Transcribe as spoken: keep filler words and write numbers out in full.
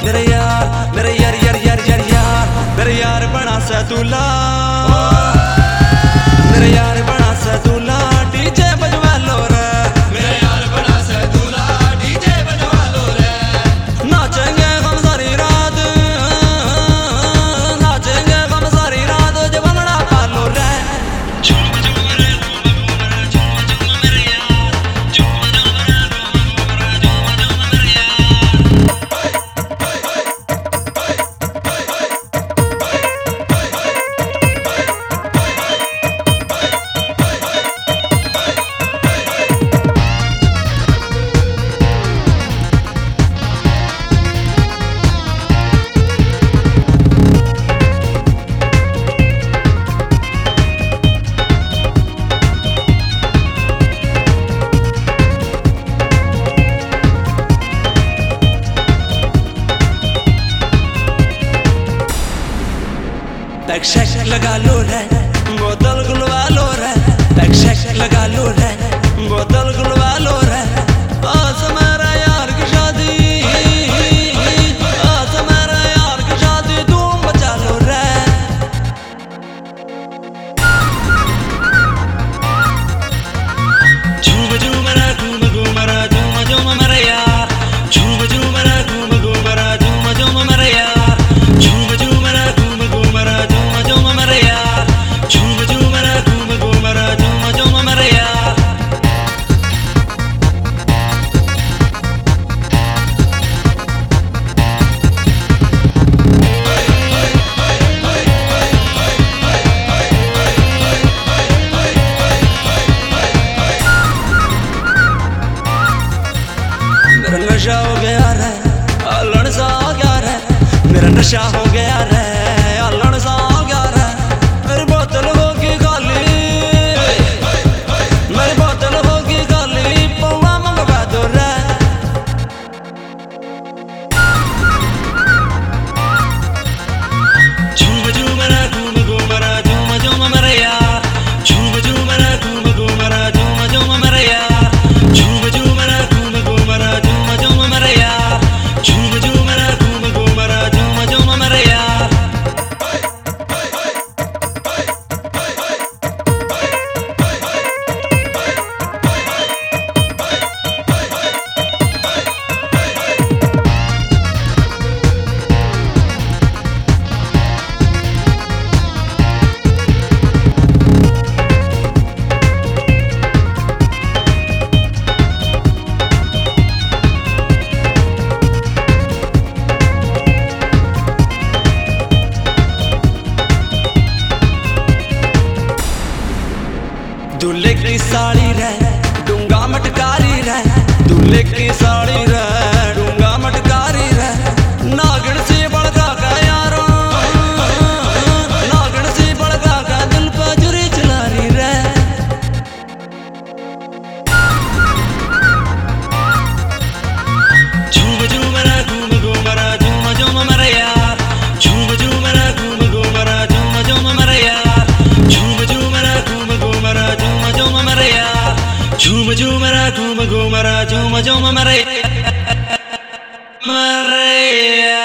मेरे यार मेरे यार यार यार यार यार मेरे यार बना सा दूल्हा मेरे यार बना सा दूल्हा डीजे बजवा लो रे मेरे यार बना सा दूल्हा डीजे बजवा लो रे नाचेंगे हम सारी रात नाचेंगे हम सारी रात जब बंगड़ा पालो रे झूम झूम रे झूम झूम मेरे यार झूम झूम रे झूम झूम मेरे यार पैक शैक लगा लो रे बोतल गुलवा लो रे पैक शैक लगा लो रे बोतल गुलवा लो रे आज मेरा यार की शादी आज मेरा यार की शादी धूम मचा लो रे झूम झूम रे घूम घूम रे झूम झूम मेरे यार झूम झूम रे घूम घूम रे झूम झूम मेरे यार झूम झूम रे घूम घूम रे झूम झूम मेरे यार झूम झूम रे घूम घूम रे झूम झूम मेरे यार मेरा नशा हो गया रे आलण सा हो गया रे मेरा नशा हो गया रे आलण सा हो गया रे मेरी बोतल होगी खाली मेरी बोतल होगी खाली पौवा मंगवा दो रे झूम झूम रे घूम घूम रे झूम झूम मेरे यार झूम झूम रे घूम घूम रे झूम झूम मेरे यार झूम झूम रे घूम घूम रे झूम झूम मेरे यार झूम झूम रे घूम घूम रे झूम झूम मेरे यार दूल्हे की साड़ी रे डूंगा मटकारी रे दूल्हे की साड़ी रे डूंगा मटकारी रे नागण से बड़का का यारो नागण से बड़का का दिल पर जुरी चला रही रे झूम झूम रे घूम घूम रे झूम झूम मेरे यार झूम झूम रे घूम घूम रे झूम झूम मेरे यार झूम झूम रे घूम घूम रे झूम झूम मेरे यार झूम झूम रे घूम घूम रे झूम झूम मेरे मेरे यार